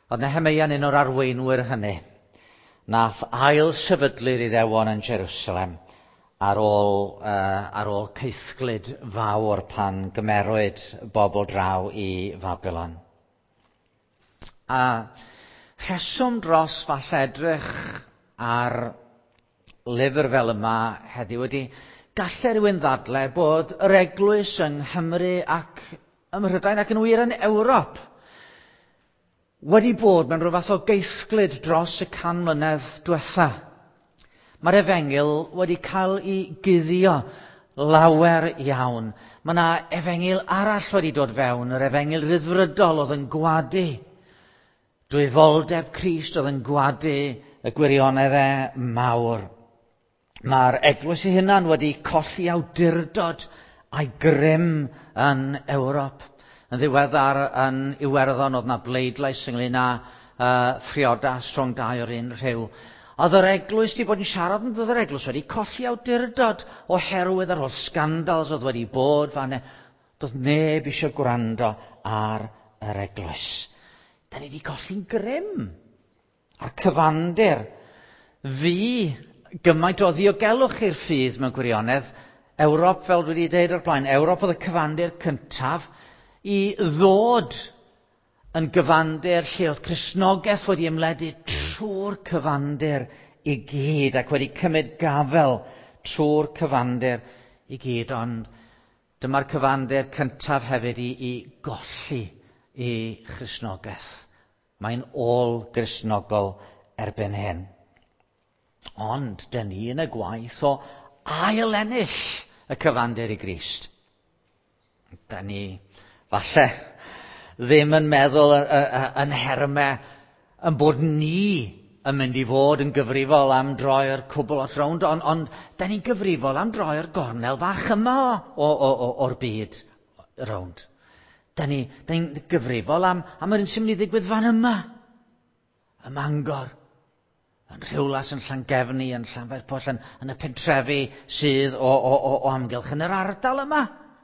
Oedd Nehemia yn un o'r arweinwyr hynny. Nath ail sefydlu'r Iddewon yn Jerusalem ar ôl ceisglyd fawr pan gymerwyd bobl draw i Babylon. A rheswm dros falle edrych ar lyfr fel yma heddiw wedi galle rhywun ddadle bod yr eglwys yng Nghymru ac ym Mhrydain ac yn wir yn Ewrop wedi bod mewn rhyw fath o geisglyd dros y 100 mlynedd diwetha. Mae'r Efengyl wedi cael ei guddio lawer iawn. Mae yna Efengyl arall wedi dod fewn, yr Efengyl Rhyddfrydol oedd yn gwadu dwyfoldeb Crist, oedd yn gwadu y gwirioneddau mawr. Mae'r eglwys ei hunan wedi colli awdurdod a'i grym yn Ewrop. Yn ddiweddar yn Iwerddon oedd yna bleidlais ynglyn â phriodas rhwng dau o'r un rhyw. Oedd yr eglwys wedi bod yn siarad, ond oedd yr eglwys wedi colli awdurdod oherwydd yr holl scandals oedd wedi bod fan. Doedd neb eisiau gwrando ar yr eglwys. Da ni wedi colli'n grym. A'r cyfandir fi gymaint o ddiogelwch i'r ffydd mewn gwirionedd. Ewrop, fel dwi wedi deud o'r blaen, Ewrop oedd y cyfandir cyntaf i ddod yn gyfandir lle oedd Cristnogaeth wedi ymledu trwy'r cyfandir i gyd ac wedi cymryd gafel trwy'r cyfandir i gyd. Ond dyma'r cyfandir cyntaf hefyd i golli i Cristnogaeth. Mae'n ôl Gristnogol erbyn hyn. Ond dyn ni yn y gwaith o ail-ennill y cyfandir i Grist. Da ni falle ddim yn meddwl yn hermau yn bod ni yn mynd i fod yn gyfrifol am droi'r cwbl o'r rownd, ond da ni'n gyfrifol am droi'r gornel fach yma o'r byd rownd. Da ni'n gyfrifol am yr un sy'n mynd i ddigwydd fan yma, ym Mangor, yn Rhiwlas, yn Llangefni, yn Llanfairpwll, yn y pentrefi sydd o amgylch yn yr ardal yma.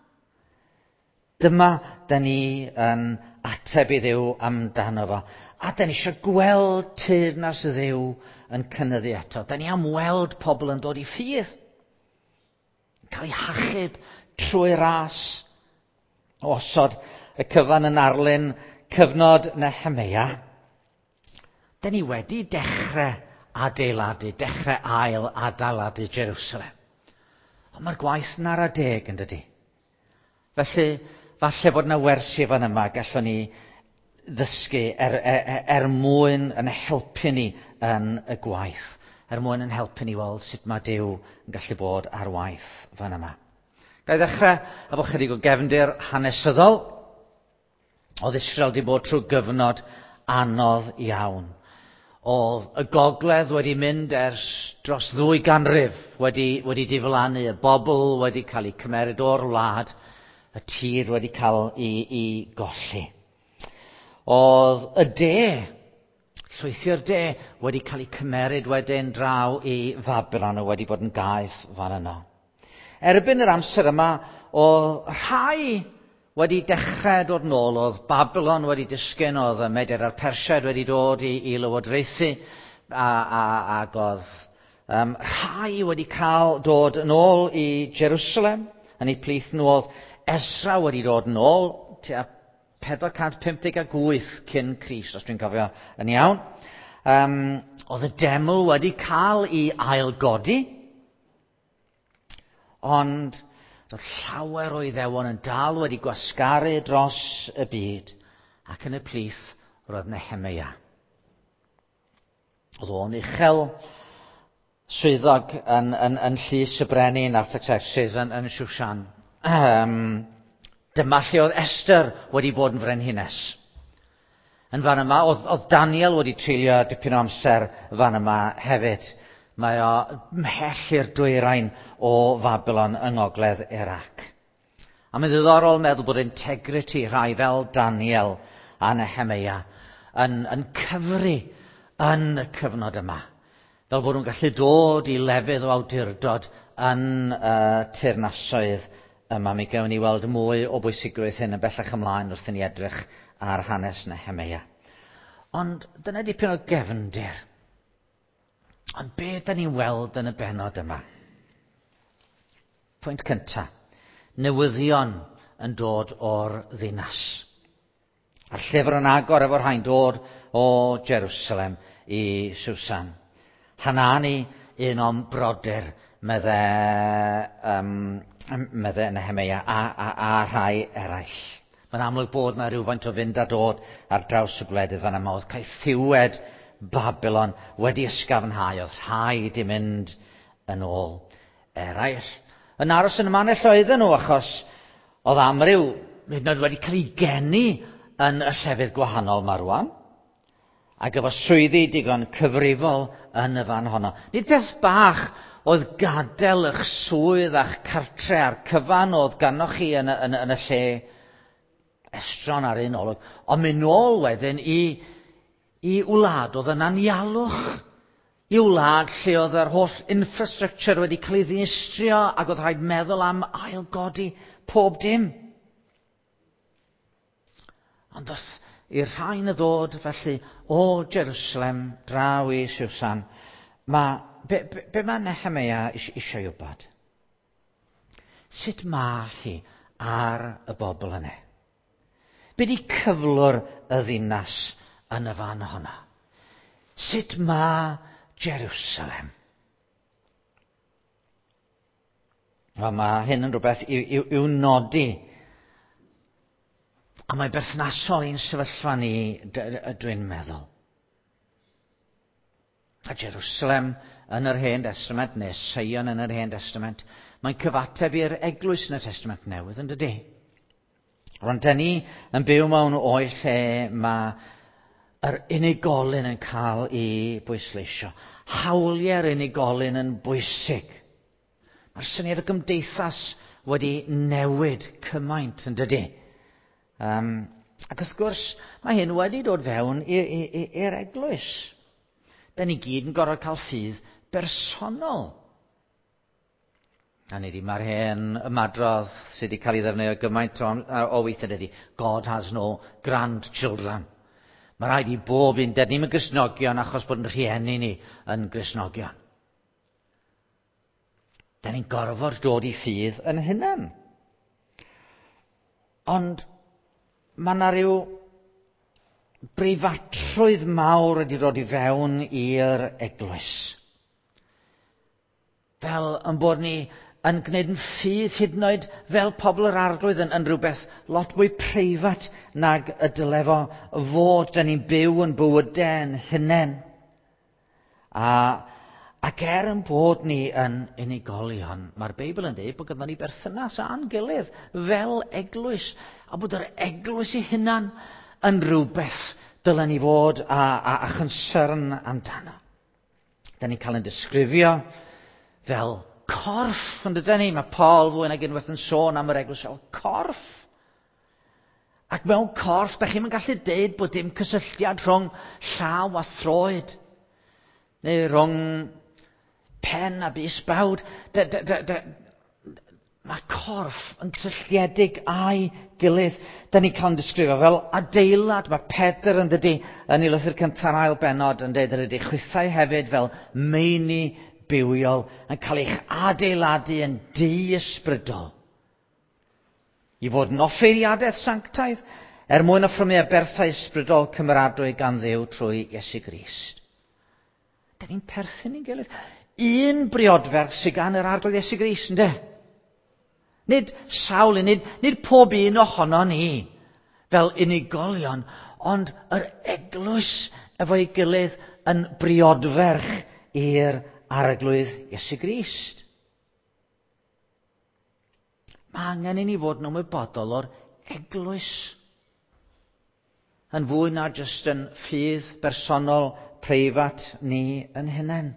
Dyma da ni yn ateb i Dduw amdano fo. A da ni eisiau gweld teyrnas y Dduw yn cynyddu eto. Da ni am weld pobl yn dod i ffydd. Cael ei hachub trwy ras. Osod y cyfan yn arlun cyfnod Nehemia. Da ni wedi dechrau adeiladu, dechrau ail-adeiladu Jerusalem. Ond mae'r gwaith yn ar y deg yn dydi. Felly, falle bod yna wersi fan yma gallwn ni ddysgu mwyn yn helpu ni yn y gwaith. Mwyn yn helpu ni weld sut mae Duw yn gallu bod ar waith fan yma. Ga i ddechrau efo chydig o gefndir hanesyddol. Oedd Israel wedi bod trwy gyfnod anodd iawn. Oedd y gogledd wedi mynd ers dros 2 ganrif wedi diflannu. Y bobl wedi cael eu cymeryd o'r wlad. Y tir wedi cael ei golli. Oedd y llwythi'r de wedi cael ei cymeryd wedyn draw i Babylon a wedi bod yn gaeth fan yno. Erbyn yr amser yma, oedd rhai wedi dechrau dod nôl. Oedd Babylon wedi disgyn, oedd y Meder a'r Persiaid wedi dod i lywodraethu, ac oedd rhai wedi cael dod yn ôl i Jerusalem. Yn eu plith nhw oedd Esra wedi dod yn ôl, tua 458 cyn Crist, os dwi'n cofio yn iawn. Oedd y deml wedi cael ei ailgodi, ond roedd llawer o Iddewon yn dal wedi gwasgaru dros y byd, ac yn y plith roedd Nehemia. Oedd o'n uchel swyddog yn llys y brenin Artaxerxes yn Shushan. Dyma lle oedd Esther wedi bod yn frenhines. Yn fan yma, oedd Daniel wedi treulio dipyn o amser fan yma hefyd. Mae o mhell i'r dwyrain o Babylon yng ngogledd Irac. A mae'n ddiddorol meddwl bod integrity rhai fel Daniel a Nehemia yn cyfri yn y cyfnod yma. Fel bod nhw'n gallu dod i lefydd o awdurdod yn teyrnasoedd yma. Mi gawn ni weld mwy o bwysigrwydd hyn yn bellach ymlaen wrth i ni edrych ar hanes Nehemia. Ond dyna dipyn o gefndir. Ond be da ni'n weld yn y bennod yma? Pwynt cynta. Newyddion yn dod o'r ddinas. A'r llyfr yn agor efo'r rhain dod o Jerusalem i Susan. Hanani, un o'n brodyr, medde Nehemia a rhai eraill. Mae'n amlwg bod yna rhywfaint o fynd a dod ar draws y gwledydd fan yma. Oedd caethiwed Babylon wedi ysgafnhau. Oedd rhaid i mynd yn ôl. Eraill yn aros yn y manell oedden nhw achos oedd amryw hyd yn oed wedi cael ei geni yn y llefydd gwahanol ma rwan. Ac efo swyddi digon cyfrifol yn y fan honno. Nid beth bach oedd gadael eich swydd a'ch cartre a'r cyfan oedd ganoch chi yn y lle estron ar un olwg. Ond mynd nôl wedyn i wlad oedd yn anialwch. I wlad lle oedd yr holl infrastructure wedi cael ei ddinistrio ac oedd rhaid meddwl am ailgodi pob dim. Ond oedd i'r rhain y ddod felly o Jerusalem draw i Susan. Be mae Nehemia eisiau wybod? Sut mae hi ar y bobl yna? Be di cyflwr y ddinas yn y fan honna? Sut mae Jerusalem? Mae hyn yn rhywbeth i'w nodi. A mae berthnasol i'n sefyllfa ni, dwi'n meddwl. A Jerusalem yn yr Hen Testament, neu Sion yn yr Hen Testament, mae'n cyfateb i'r eglwys yn y Testament Newydd, yn dydy? Rwan, da ni yn byw mewn oes lle mae yr unigolyn yn cael ei bwysleisio. Hawliau'r unigolyn yn bwysig. Mae'r syniad y gymdeithas wedi newid cymaint, yn dydy? Ac wrth gwrs, mae hyn wedi dod fewn i'r eglwys. Da ni gyd yn gorfod cael ffydd bersonol. A nid mae'r hen ymadrodd sydd wedi cael ei ddefnyddio gymaint o weithiau ydy, God has no grandchildren. Mae rhaid i bob un, dyn ni'n Gristnogion achos bod yn rhieni ni yn Gristnogion. Da ni'n gorfod dod i ffydd yn hunan. Ond mae yna ryw breifatrwydd mawr wedi dod i fewn i'r eglwys. Fel yn bod ni yn gwneud yn ffydd hyd yn oed fel pobl yr arglwydd yn rhywbeth lot mwy preifat nag y dyle fo fod. Da ni'n byw yn bywydau yn hunain. Ac yn bod ni yn unigolion, mae'r Beibl yn dweud bod ganddo ni berthynas a'n gilydd fel eglwys. A bod yr eglwys ei hunan yn rhywbeth dylen ni fod a chynsyrn amdano. Da ni'n cael yn disgrifio fel corff, yn dydyn ni? Mae Paul fwy nag unwaith yn sôn am yr eglwys fel corff. Ac mewn corff, da chi'n gallu deud bod dim cysylltiad rhwng llaw a throed. Neu rhwng pen a bys bawd. Mae corff yn cysylltiedig â'i gilydd. Da ni'n cael yn disgrifio fel adeilad. Mae Pedr yn dydy yn ei lythyr cyntaf ail bennod yn dweud yn dydy chwythau hefyd fel meini bywiol yn cael eich adeiladu yn di-ysbrydol. I fod yn offeiriadaeth sanctaidd mwyn offrymu berthau ysbrydol cymeradwy gan Dduw trwy Iesu Grist. Da ni'n perthyn i'n gilydd. Un briodferth sydd gan yr arglwydd Iesu Grist, ynde? Nid sawl, nid pob un ohono ni fel unigolion, ond yr eglwys efo'i gilydd yn briodferch i'r arglwydd Iesu Grist. Mae angen i ni fod yn ymwybodol o'r eglwys. Yn fwy na jyst yn ffydd bersonol preifat ni yn hunain.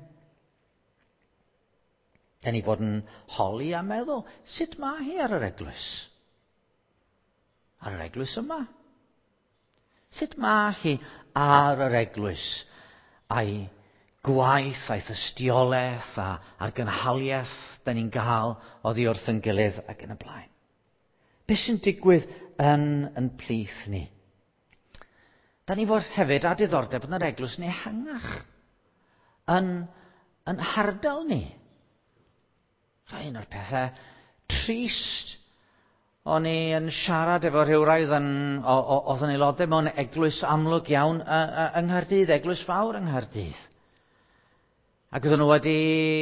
Da ni fod yn holi a meddwl, sut mae hi ar yr eglwys? Ar yr eglwys yma? Sut mae hi ar yr eglwys? A'i gwaith, a'i thystiolaeth, a'r gynhaliaeth da ni'n gael oddi wrth yn gilydd ac yn y blaen. Be sy'n digwydd yn plith ni? Da ni fod hefyd â diddordeb yn yr eglwys neu ehangach yn hardal ni. Un o'r pethau trist o'n i yn siarad efo rhywraidd oedd yn aelodau mewn eglwys amlwg iawn yng Nghaerdydd, eglwys fawr yng Nghaerdydd. Ac oedden nhw wedi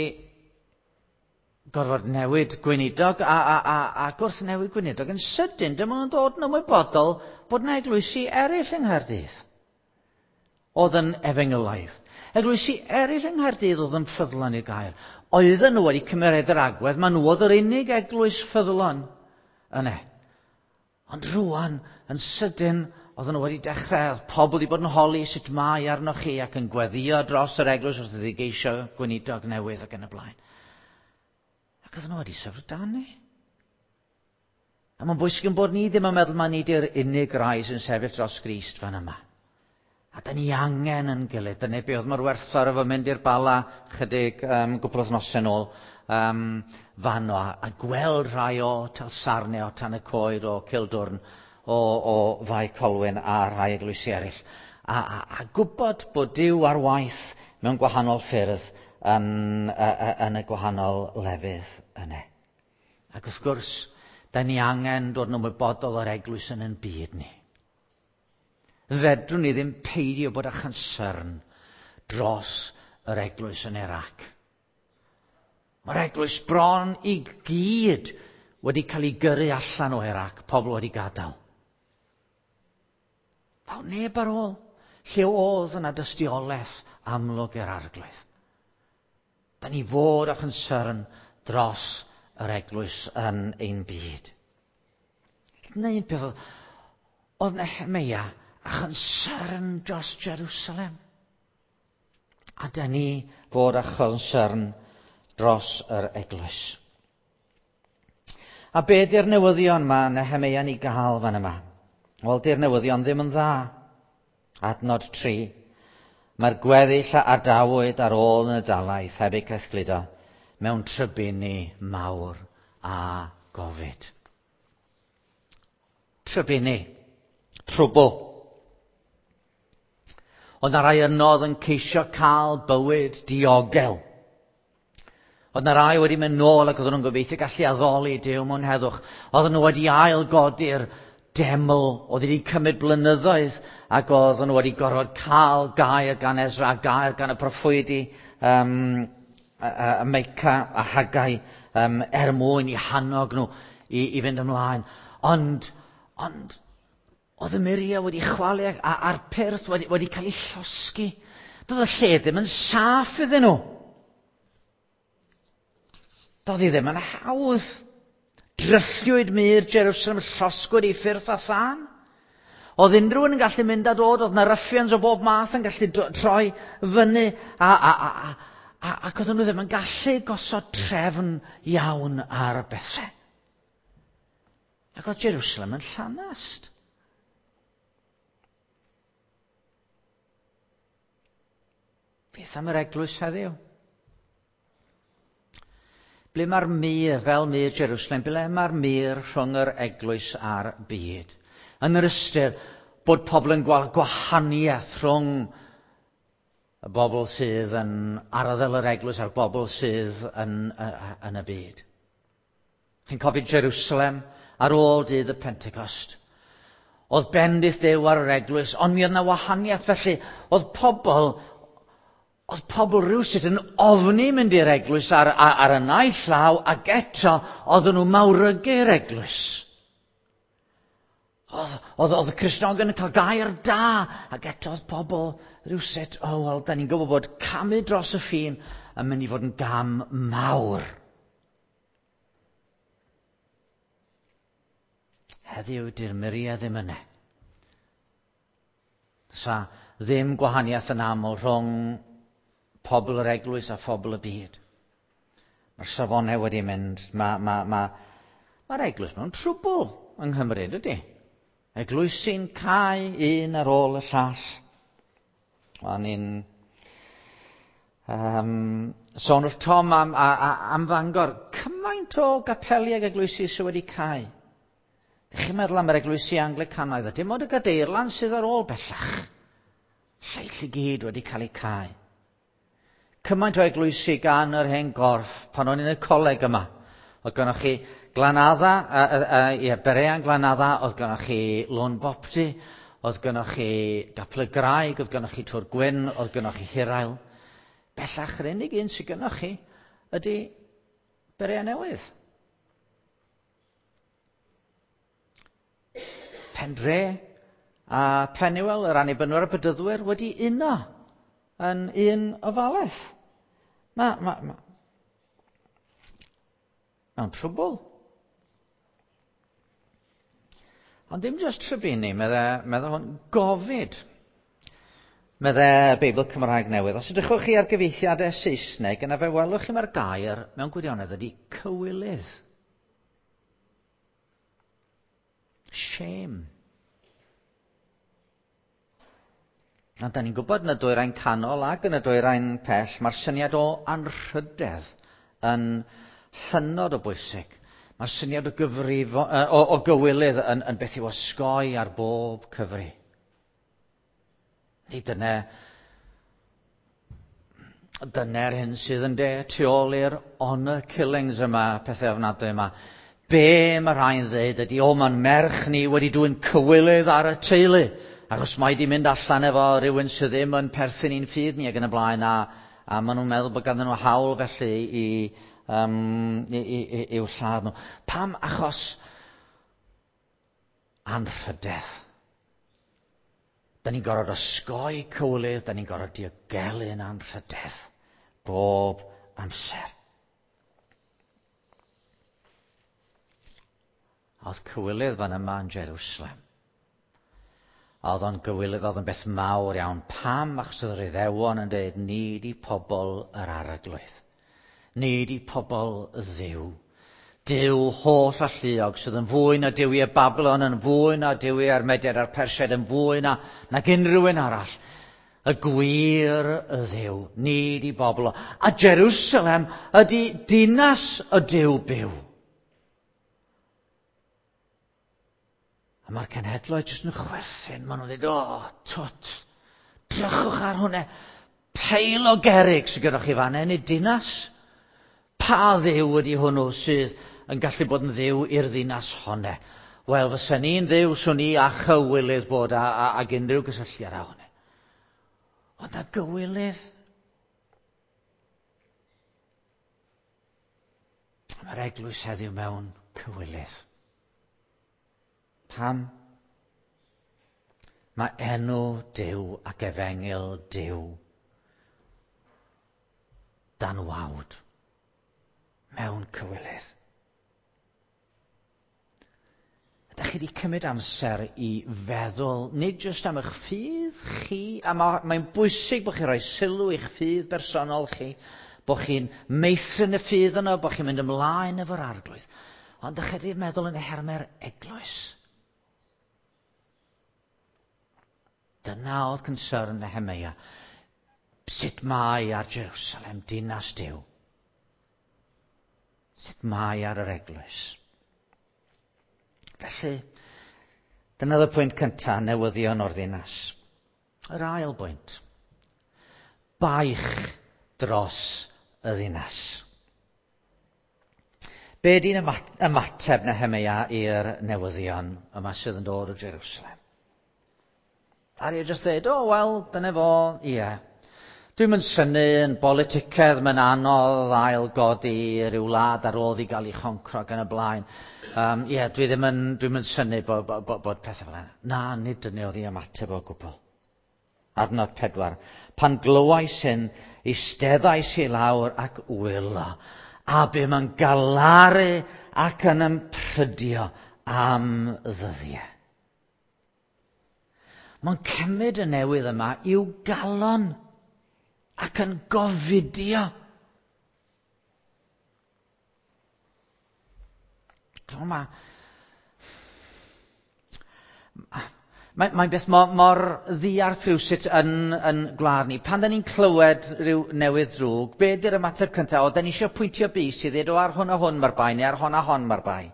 gorfod newid gweinidog ac wrth newid gweinidog yn sydyn, dyma nhw'n dod yn ymwybodol bod yna eglwysi eraill yng Nghaerdydd oedd yn Efengylaidd. Eglwysi eraill yng Nghaerdydd oedd yn ffyddlon i'r gair. Oedden nhw wedi cymeryd yr agwedd, maen nhw oedd yr unig eglwys ffyddlon yna. Ond rwan, yn sydyn, oedden nhw wedi dechrau, oedd pobl wedi bod yn holi sut mae arnoch chi ac yn gweddio dros yr eglwys wrth iddi geisio gweinidog newydd ac yn y blaen. Ac oedden nhw wedi syfrdanu. A mae'n bwysig yn bod ni ddim yn meddwl mae ni di'r unig rai sy'n sefyll dros Grist fan yma. A da ni angen yn gilydd. Dyna be oedd mae'r werthfawr efo mynd i'r Bala chydig gwbl o nosau nôl fanno a gweld rhai o Talsarne, o Tan y Coed, o Cildwrn, o Fai Colwyn a rhai eglwysi eraill. A gwybod bod Duw ar waith mewn gwahanol ffyrdd yn y gwahanol lefydd yna. Ac wrth gwrs, da ni angen dod yn ymwybodol o'r eglwys yn byd ni. Fedrwn ni ddim peidio bod â chansarn dros yr eglwys yn Irac. Mae'r eglwys bron i gyd wedi cael ei gyrru allan o Irac, pobl wedi gadael. Faw neb ar ôl, lle oedd yna dystiolaeth amlwg i'r arglwydd. Da ni fod â chansarn dros yr eglwys yn ein byd. Neu un peth oedd Nehemia a chansarn dros Jerusalem. A da ni fod â chansarn dros yr eglwys. A be di'r newyddion mae Nehemia ni gael fan yma? Wel, di'r newyddion ddim yn dda. Adnod 3. Mae'r gweddill a adawyd ar ôl yn y dalaeth heb eu caethgludo mewn trybunu mawr a gofid. Trybunu. Trwbl. Oedd na rai yno oedd yn ceisio cael bywyd diogel. Oedd na rai wedi mynd nôl ac oedd nhw'n gobeithio gallu addoli Duw mewn heddwch. Oedd nhw wedi ailgodi'r deml oedd wedi cymryd blynyddoedd ac oedd nhw wedi gorfod cael gair gan Ezra, gair gan y proffwydi Meica a Hagai mwyn i hannog nhw i fynd ymlaen. Ond oedd y Miria wedi chwalu a'r Perth wedi cael ei llosgi. Doedd y lle ddim yn saff iddyn nhw. Doedd hi ddim yn hawdd. Drylliwyd mur Jerusalem, llosgwyd i ffyrdd a thân. Oedd unrhyw yn gallu mynd a dod, oedd na ruffians o bob math yn gallu troi fyny ac oedd nhw ddim yn gallu gosod trefn iawn ar y bethau. Ac oedd Jerusalem yn llanast. Beth am yr eglwys heddiw? Ble mae'r mur, fel mur Jerusalem, ble mae'r mur rhwng yr eglwys a'r byd? Yn yr ystyr bod pobl yn gweld gwahaniaeth rhwng y bobl sydd yn arddel yr eglwys a'r bobl sydd yn y byd. Chi'n cofio Jerusalem ar ôl dydd y Pentecost. Oedd bendith Duw ar yr eglwys, ond mi oedd yna wahaniaeth felly. Oedd pobl rywsut yn ofni mynd i'r eglwys ar y naill llaw ac eto oedden nhw mawrygu'r eglwys. Oedd y Cristnogion yn cael gair da ac eto oedd pobl rywsut, wel, da ni'n gwybod bod camu dros y ffin yn mynd i fod yn gam mawr. Heddiw di'r Miria ddim yna. Sa ddim gwahaniaeth yn aml rhwng pobl yr eglwys a phobl y byd. Mae'r safonau wedi mynd. Mae'r eglwys mewn trwbl yng Nghymru, dydy? Eglwys sy'n cau un ar ôl y llall. O'n i'n sôn wrth Tom am Fangor. Cymaint o gapeliau eglwysi sydd wedi cau. Ydych chi'n meddwl am yr eglwysi Anglicanaidd? Dim ond y Gadeirlan sydd ar ôl bellach. i gyd wedi cael eu cau. Cymaint o eglwysi gan yr hen gorff pan o'n i'n y coleg yma. Oedd gennych chi Glanadda, Berean Glanadda, oedd gennych chi Lôn Bopti, oedd gennych chi Gapel y Graig, oedd gennych chi Tŵr Gwyn, oedd gennych chi Hirael. Bellach yr unig un sydd gennych chi ydy Berea Newydd. Pendre a Peniwel, yr annibynwyr a bedyddwyr, wedi uno yn un ofalaeth. Mewn trwbl. Ond dim jyst trybini, medde hwn gofid. Medde Beibl Cymraeg Newydd. Os ydych chi ar gyfeithiadau Saesneg, yna fe welwch chi mae'r gair mewn gwirionedd ydy cywilydd. Shame. A da ni'n gwybod yn y dwyrain canol ac yn y dwyrain pell, mae'r syniad o anrhydedd yn hynod o bwysig. Mae'r syniad o gywilydd yn beth i'w osgoi ar bob cyfri. Dyna'r hyn sydd yn tu ôl i'r honour killings yma, pethau ofnadwy yma. Be mae rhain ddweud ydy, mae'n merch ni wedi dwy'n cywilydd ar y teulu. Achos mae di mynd allan efo rhywun sydd ddim yn perthyn i'n ffydd ni ac yn y blaen, a maen nhw'n meddwl bod ganddyn nhw hawl felly i'w lladd nhw. Pam? Achos anrhydedd. Da ni'n gorfod osgoi cywilydd, da ni'n gorfod diogelu'n anrhydedd bob amser. Oedd cywilydd fan yma yn Jerusalem. Oedd o'n gywilydd, oedd yn beth mawr iawn. Pam? Achos oedd yr Iddewon yn dweud, ni di pobl yr arglwydd. Ni di pobl y Dduw. Duw holl a lluog sydd yn fwy na Duwiau Babylon, yn fwy na Duwiau a'r Mediad a'r Persiaid, yn fwy nag unrhyw un arall. Y gwir y Dduw. Ni di bobl. A Jerusalem ydy dinas y Duw byw. A mae'r cenhedloedd jyst yn chwerthin. Maen nhw'n dweud, drychwch ar hwnna. Peil o gerig sydd gyda chi fan hyn, dinas. Pa dduw ydy hwnnw sydd yn gallu bod yn dduw i'r ddinas hwnna? Wel, fysa ni'n dduw swn i a chywilydd bod ag unrhyw gysylltiad â hwnna. Ond a gywilydd. Mae'r eglwys heddiw mewn cywilydd. Pam? Mae enw Duw ac efengil Duw dan wawd mewn cywilydd. Ydych chi wedi cymryd amser i feddwl nid jyst am eich ffydd chi, a mae'n bwysig bod chi'n rhoi sylw i'ch ffydd bersonol chi, bod chi'n meithrin y ffydd yno, bod chi'n mynd ymlaen efo'r arglwydd, ond ydych chi wedi meddwl yn ehermau'r eglwys. Dyna oedd concern Nehemia. Sut mae ar Jerusalem, dinas Duw? Sut mae ar yr eglwys? Felly, dyna y pwynt cyntaf, newyddion o'r ddinas. Yr ail bwynt. Baich dros y ddinas. Be di'n ymateb Nehemia i'r newyddion yma sydd yn dod o Jerusalem? A ni jyst dweud, wel, dyna fo, ie. Dwi'n mynd syni yn politicedd, mae'n anodd ail godi ryw wlad ar ôl i gael ei choncro ac yn y blaen. Dwi'n mynd syni bod pethau fel yna. Na, nid dyna oedd ei ymateb o gwbl. Adnod 4. Pan glywais hyn, eisteddais i lawr ac wylo, a bym yn galaru ac yn ympryddio am ddyddiau. Mae'n cymryd y newydd yma i'w galon ac yn gofidio. Mae'n beth mor ddiarth rhywsut yn gwlad ni. Pan da ni'n clywed rhyw newydd drwg, be di'r ymateb cyntaf? Da ni eisiau pwyntio bys i ddweud, ar hwn a hwn mae'r bai, neu ar hwn a hon mae'r bai.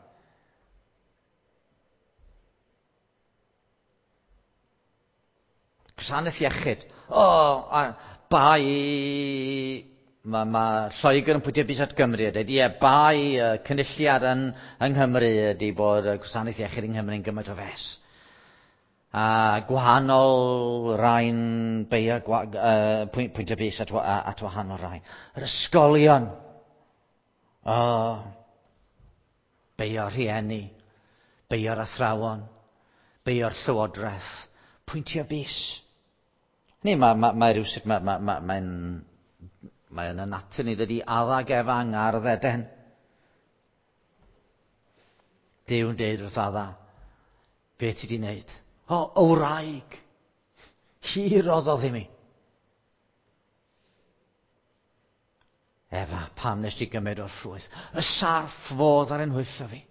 gwasanaeth iechyd. Bai... Mae Lloegr yn pwyntio bys at Gymru. Bai cynulliad yng Nghymru ydy bod gwasanaeth iechyd yng Nghymru'n gymaint o fes. A gwahanol rhain pwyntio bys at wahanol rhain. Yr ysgolion. Beio'r rhieni. Beio'r athrawon. Beio'r llywodraeth. Pwyntio bys. Mae rhywsut mae'n y natur ni dydy addag efang ar ddeden. Dyw'n deud wrth adda, be ti di wneud? Wraig. Hir roddodd i mi. Efa, pam nes ti gymryd o'r ffrwyth? Y sarff fodd ar enhwyllo fi.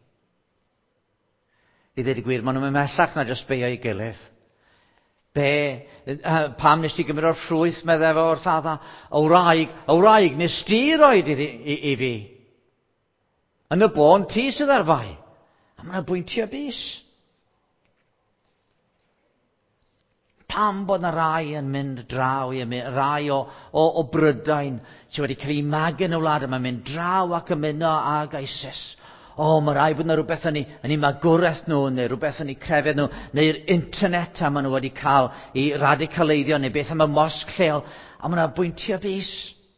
I ddweud y gwir, maen nhw'n ymhellach na jyst beio i gilydd. Pam nes ti gymryd o'r ffrwyth, meddai fo wrth adda, wraig, nes ti roed i fi. Yn y bon, ti sydd ar fai. A mae'n bwyntio bys. Pam bod na rai yn mynd draw, rai o Brydain sydd wedi cael ei magu yn y wlad yma, mynd draw ac ymuno ag ISIS. Mae rai bod na rhywbeth yn ei magwraeth nhw, neu rhywbeth yn ei crefydd nhw, neu'r internet a maen nhw wedi cael ei radicaleiddio, neu beth am y mosg lleol, a maen nhw'n bwyntio bys.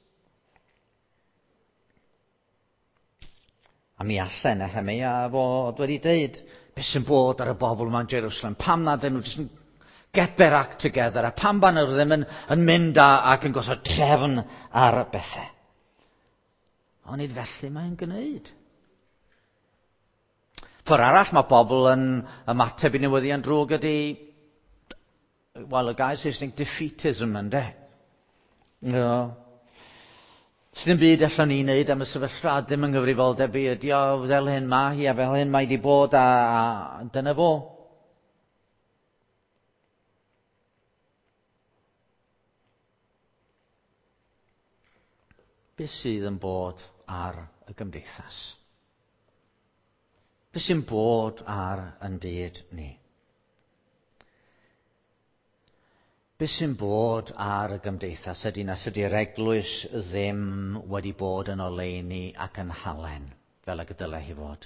A mi allan Nehemia fod wedi dweud, beth sy'n bod ar y bobl yma'n Jerusalem, pam na dyn nhw jyst yn get their act together, a pam ban nhw ddim yn mynd ac yn gosod trefn ar bethau. Ond nid felly mae'n gwneud. Ffordd arall mae bobl yn ymateb i newyddion drwg ydy, y gair Saesneg defeatism yn de. Sy'n byd allan ni'n neud am y sefyllfa ddim yng nghyfrifoldeb i ydy fel hyn mae hi a fel hyn mae di bod a dyna fo. Beth sydd yn bod ar y gymdeithas? Beth sy'n bod ar yn byd ni? Beth sy'n bod ar y gymdeithas ydy nad ydy'r eglwys ddim wedi bod yn oleuni ac yn halen fel y gydyle hi fod.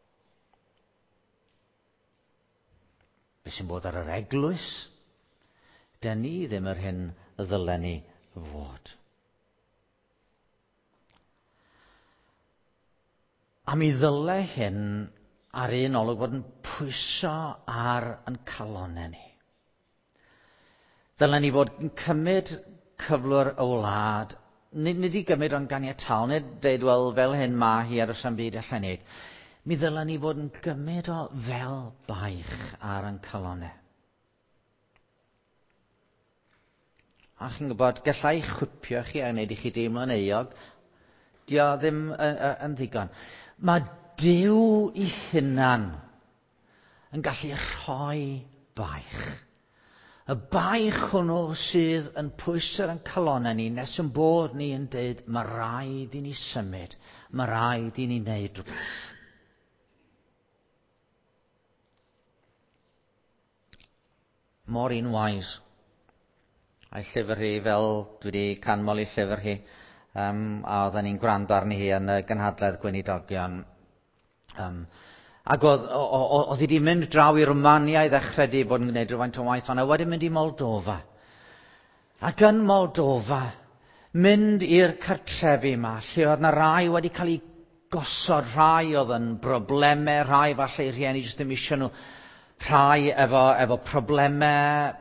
Beth sy'n bod ar yr eglwys? Dyn ni ddim yr hyn y ddylen ni fod. A mi ddyle hyn ar un olwg fod yn pwyso ar yn calonau ni. Ddylen ni fod yn cymryd cyflwr y wlad, nid i gymryd o'n ganiataol, nid deud, wel, fel hyn mae hi ar y rhan byd allan neud. Mi ddylen ni fod yn gymryd o fel baich ar yn calonau. A chi'n gwybod, gallai chwipio chi a wneud i chi deimlo'n euog, di o ddim yn ddigon. Mae Duw ei hunan yn gallu rhoi baich. Y baich hwnnw sydd yn pwysau yn calonau ni nes yn bod ni yn dweud mae rhaid i ni symud, mae rhaid i ni wneud rhywbeth. Maureen Wise, a'i llyfr hi fel dwi wedi canmol ei llyfr hi, a oedden ni'n gwrando arni hi yn y gynhadledd gweinidogion. Ac oedd hi wedi mynd draw i Rwmania i ddechrau bod yn gwneud rhywfaint o waith, ond wedyn mynd i Moldova. Ac yn Moldova, mynd i'r cartrefi yma, lle oedd na rai wedi cael ei gosod, rai oedd yn broblemau, rai falle i rhieni jyst ddim eisiau nhw, rai efo problemau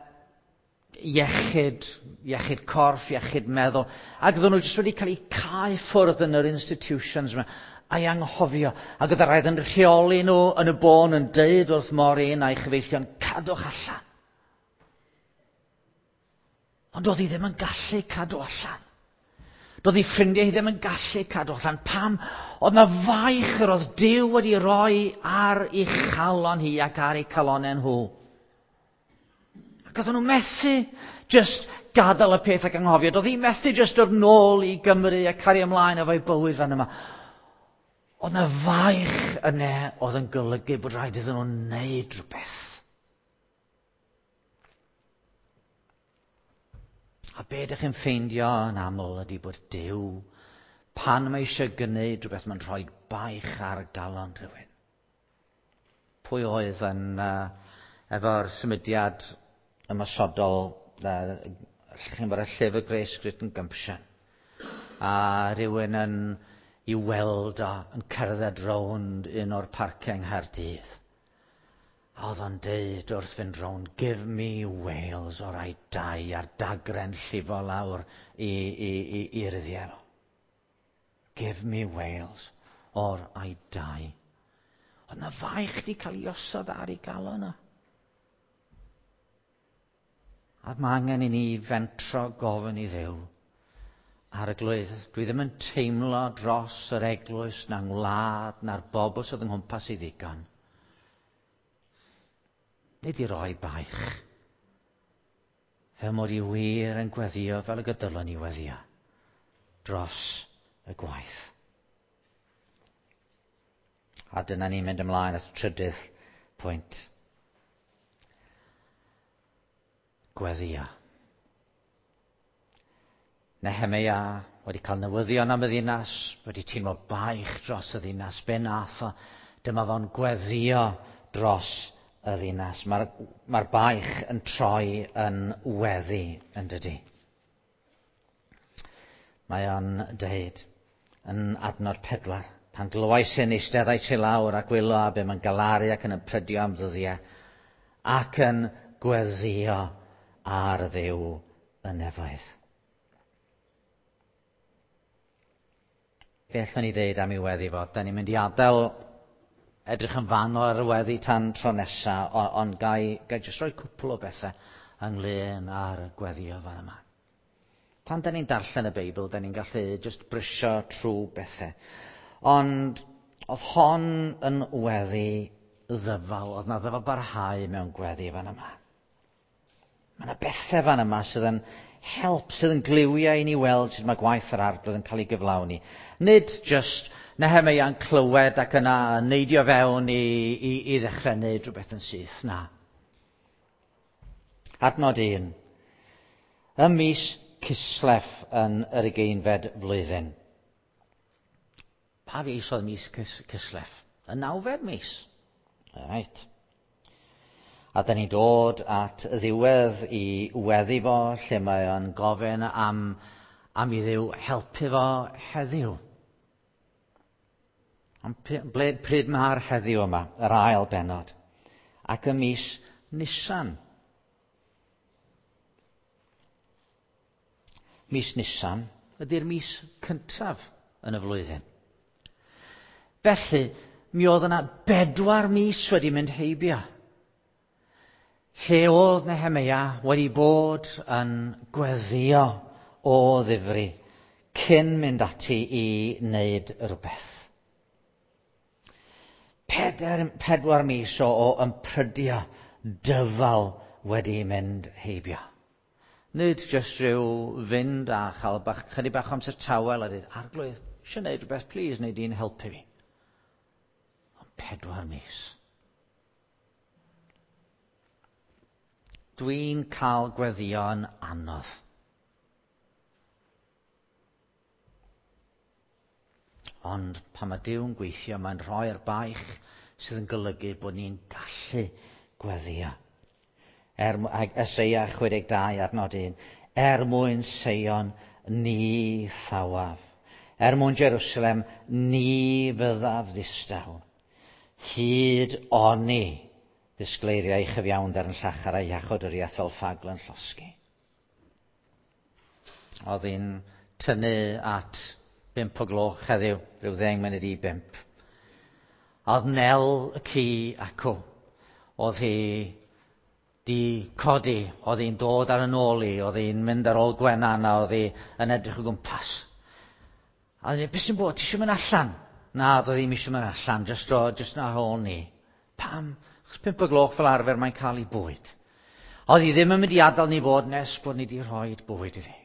iechyd corff, iechyd meddwl, ac oedden nhw jyst wedi cael ei cael ffwrdd yn yr institutions yma, a'i anghofio, ac oedd y rhaid yn rheoli nhw yn y bôn yn deud wrth Maureen a'i chyfeillion, cadwch allan. Ond oedd hi ddim yn gallu cadw allan. Doedd ei ffrindiau hi ddim yn gallu cadw allan. Pam? Oedd na faich yr oedd Duw wedi rhoi ar ei chalon hi ac ar ei calonau nhw. Ac oedd nhw methu just gadael y peth ac anghofio. Doedd hi methu just dod nôl i Gymru a cario ymlaen efo'i bywyd fan yma. Oedd na faich yna oedd yn golygu bod rhaid iddyn nhw'n wneud rhywbeth. A be ydych chi'n ffeindio yn aml ydy bod Duw, pan mae eisiau gwneud rhywbeth, mae'n rhoi baich ar galon rhywun. Pwy oedd yn efo'r symudiad ymosodol, chi'n bod y llyfr Grace Creighton Gumption, a rhywun yn i weld o yn cerdded rownd un o'r parciau yng Nghaerdydd. A oedd o'n deud wrth fynd rownd, give me Wales o'r ai dau, a'r dagren llifo lawr i ryddiau. Give me Wales o'r ai dau. Oedd na faich di cael ei osod ar ei galon o. A mae angen i ni fentro gofyn i Dduw ar y glwydd. Dwi ddim yn teimlo dros yr eglwys na'n ngwlad na'r bobl sydd yng nghwmpas i ddigon. Nid i roi baich. Fel mod i wir yn gweddio fel y gydylon i weddio dros y gwaith. A dyna ni'n mynd ymlaen at y trydydd pwynt. Gweddio. Nehemia wedi cael newyddion am y ddinas, wedi teimlo baich dros y ddinas. Be nath o? Dyma fo'n gweddio dros y ddinas. Mae'r baich yn troi yn weddi yn dydy. Mae o'n deud yn adnod 4, pan glywais yn eisteddau ti lawr ac wylo a be mae'n galaru ac yn ymprydio am ddyddiau ac yn gweddio ar Dduw y nefoedd. Be allwn ni ddeud am ei weddi fod? Da ni'n mynd i adael edrych yn fan o'r weddi tan tro nesa, ond gai jyst rhoi cwpl o bethau ynglyn â'r gweddio fan yma. Pan da ni'n darllen y Beibl, da ni'n gallu jyst brysio trwy bethau. Ond oedd hon yn weddi ddyfal, oedd na ddyfal barhau mewn gweddi fan yma. Mae yna bethau fan yma sydd yn help, sydd yn gliwio i ni weld sut mae gwaith yr arglwydd yn cael ei gyflawni. Nid just Nehemia yn clywed ac yna neidio fewn i ddechrau wneud rhywbeth yn syth. Na. Adnod 1. Y mis Cislef yn yr 20fed flwyddyn. Pa fis oedd mis Cislef? Y 9fed mis. Right. A da ni'n dod at ddiwedd i weddi fo, lle mae o'n gofyn am i Dduw helpu fo heddiw. Pryd mae'r heddiw yma, yr ail benod. Ac y mis Nisan. Mis Nisan ydy'r mis cyntaf yn y flwyddyn. Felly, mi oedd yna 4 mis wedi mynd heibio. Lle oedd Nehemia wedi bod yn gweddio o ddifri cyn mynd ati i wneud rhywbeth. 4 mis o ymprydio dyfal wedi mynd heibio. Nid jyst rhyw fynd a chael chydig bach amser tawel a dweud, arglwydd, eisiau gwneud rhywbeth, please, neu di'n helpu fi. 4 mis. Dwi'n cael gweddio'n anodd. Ond pan mae Duw'n gweithio, mae'n rhoi'r baich sydd yn golygu bod ni'n gallu gweddio. Eseia 62 adnod 1. Mwyn Seion ni thawaf. Mwyn Jerusalem ni fyddaf ddistaw. Hyd oni ddisgleiriau chyfiawnder yn llachar a iachod yr fel ffagl yn llosgi. Oedd hi'n tynnu at 5 o gloch heddiw, rhyw 10 munud i 5. Oedd Nel y ci acw. Oedd hi di codi, oedd hi'n dod ar yn ôl i, oedd hi'n mynd ar ôl Gwenan a oedd hi yn edrych o gwmpas. A oedd hi'n beth sy'n bod, ti eisiau mynd allan? Na, oedd hi'n eisiau mynd allan, just na ôl ni. Pam? Chos 5 o gloch fel arfer mae'n cael ei bwyd. Oedd hi ddim yn mynd i adael ni fod nes bod ni wedi rhoi bwyd iddi.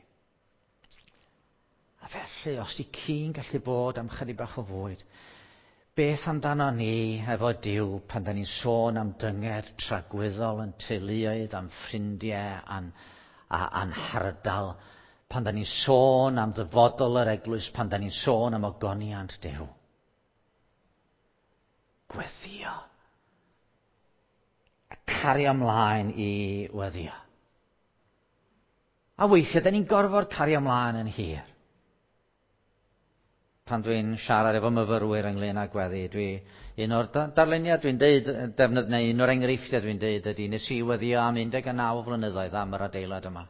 A felly, os di ci'n gallu bod am chydig bach o fwyd, beth amdano ni efo Duw pan da ni'n sôn am dynged tragwyddol yn teuluoedd, am ffrindiau, a anhardal pan da ni'n sôn am ddyfodol yr eglwys, pan da ni'n sôn am ogoniant Duw. Gweddio. Cario ymlaen i weddio. A weithiau, da ni'n gorfod cario ymlaen yn hir. Pan dwi'n siarad efo myfyrwyr ynglyn â gweddi, un o'r darluniau dwi'n deud, neu un o'r enghreifftiau dwi'n deud ydy, nes i weddio am 19 flynyddoedd am yr adeilad yma.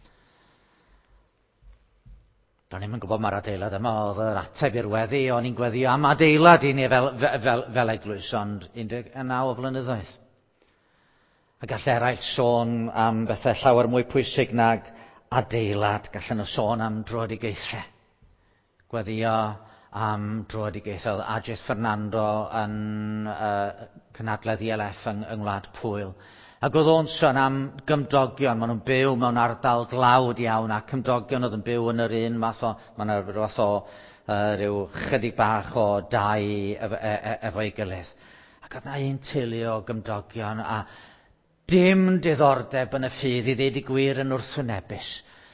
Do'n i'm yn gwybod mae'r adeilad yma oedd yr ateb i'r weddi, o'n i'n gweddio am adeilad i ni fel eglwys, ond 19 flynyddoedd. A gall eraill sôn am bethau llawer mwy pwysig nag adeilad, gallen nhw sôn am droedigaethau. Gweddio am droedigaethau. Ajith Fernando yn cynadledd ILF yng Ngwlad Pwyl. Ac oedd o'n sôn am gymdogion, maen nhw'n byw mewn ardal glawd iawn, a cymdogion oedd yn byw yn yr un math o, mae'n rhywbeth o ryw chydig bach o dau efo'i gilydd. Ac oedd na un teulu o gymdogion, a dim diddordeb yn y ffydd i ddeud y gwir yn wrthwynebus.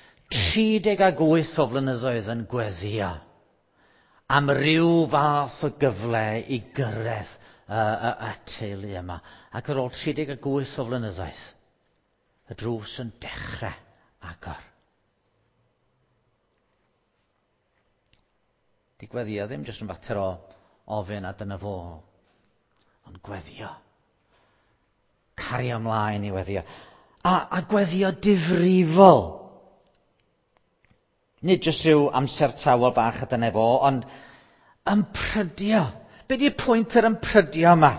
38 o flynyddoedd yn gweddio am ryw fath o gyfle i gyrraedd y teulu yma. Ac ar ôl 38 o flynyddoedd, y drws yn dechrau agor. Di gweddio ddim jyst yn fater o ofyn a dyna fo, ond gweddio. Cario ymlaen i weddio. A gweddio difrifol. Nid jyst rhyw amser tawel bach a dyna fo, ond ymprydio. Be di'r pwynt yr ymprydio yma?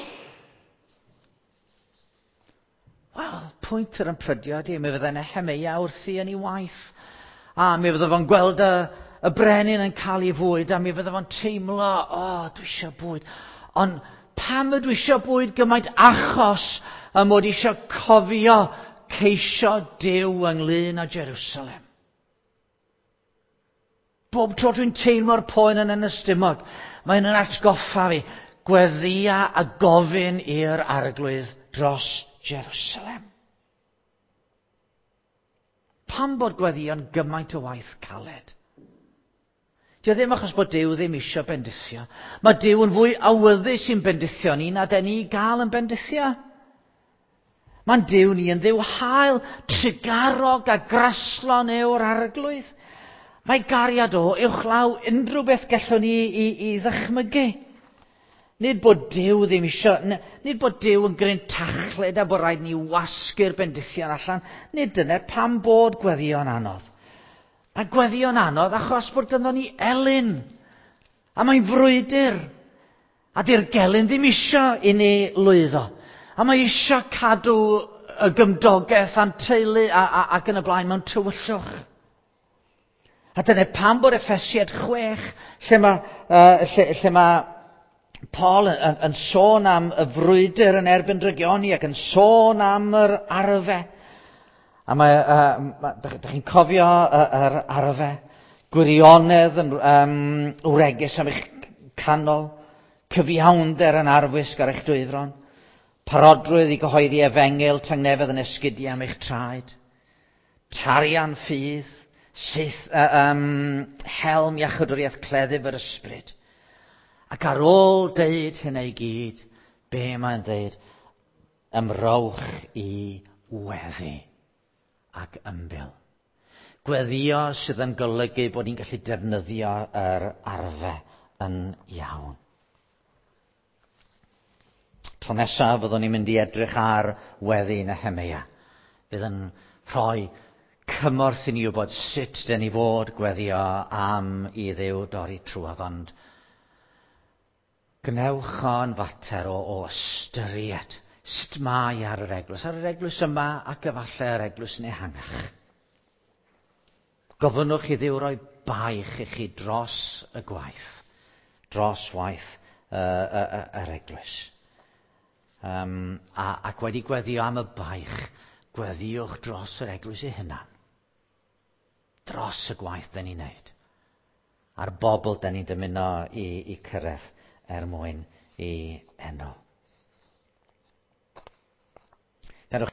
Wel, pwynt yr ymprydio ydy, mi fydde Nehemia wrthi yn ei waith. A mi fydde fo'n gweld y brenin yn cael ei fwyd, a mi fydde fo'n teimlo, dwi eisiau bwyd. Ond pam ydw i eisiau bwyd gymaint? Achos mod i eisiau cofio ceisio Duw ynglyn â Jerusalem. Bob tro dwi'n teimlo'r poen yn ystymog, mae'n yn atgoffa fi, gweddia a gofyn i'r arglwydd dros Jerusalem. Pam bod gweddio'n gymaint o waith caled? Dio ddim achos bod Duw ddim eisiau bendithio. Mae Duw yn fwy awyddus i'n bendithio ni na den ni gael yn bendithio. Mae'n Duw ni yn Dduw hael, trigarog a graslon yw'r arglwydd. Mae gariad o uwchlaw unrhyw beth gallwn ni i ddychmygu. Nid bod Duw ddim eisiau, nid bod Duw yn gryn tachled a bod rhaid ni wasgu'r bendithion allan. Nid dyna pam bod gweddio'n anodd. Mae gweddio'n anodd achos bod ganddo ni elyn. A mae'n frwydr. A di'r gelyn ddim eisiau i ni lwyddo. A mae eisiau cadw y gymdogaeth a'n teulu ac yn y blaen mewn tywyllwch. A dyna pam bod Effesied 6, lle mae Paul yn sôn am y frwydr yn erbyn drygioni ac yn sôn am yr arfe. A dych chi'n cofio yr arfe, gwirionedd yn wregus am eich canol, cyfiawnder yn arfwisg ar eich dwyddron, parodrwydd i gyhoeddi efengil tangnefedd yn esgidiau am eich traed, tarian ffydd, helm iachydwriaeth cleddyf yr ysbryd. Ac ar ôl deud hynna i gyd, be mae'n deud? Ymrowch i weddi ac ymbil. Gweddio sydd yn golygu bod ni'n gallu defnyddio yr arfe yn iawn. Tro nesaf fyddwn ni'n mynd i edrych ar weddi Nehemia. Bydd yn rhoi cymorth i ni wybod sut den ni fod gweddio am i Dduw dorri trwodd, ond gnewch o'n fater o ystyried sut mae ar yr eglwys yma ac efallai yr eglwys yn ehangach. Gofynnwch i Dduw roi baich i chi dros y gwaith, dros waith yr eglwys. Ac wedi gweddio am y baich, gweddiwch dros yr eglwys ei hunan. Dros y gwaith den ni'n neud. A'r bobl den ni'n dymuno i cyrraedd mwyn i enw